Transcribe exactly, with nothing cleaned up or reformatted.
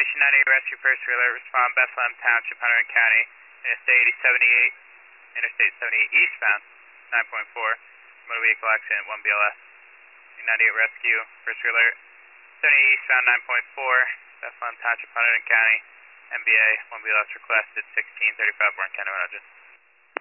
Station ninety-eight Rescue First Alert, respond Bethlehem Township, Hunterdon County, Interstate seventy-eight, Interstate seventy-eight eastbound, nine point four, motor vehicle accident, one B L S. ninety-eight Rescue First Alert, seventy-eight eastbound, nine point four, Bethlehem Township, Hunterdon County, M B A, one B L S requested, sixteen thirty-five, Warren County, Roger.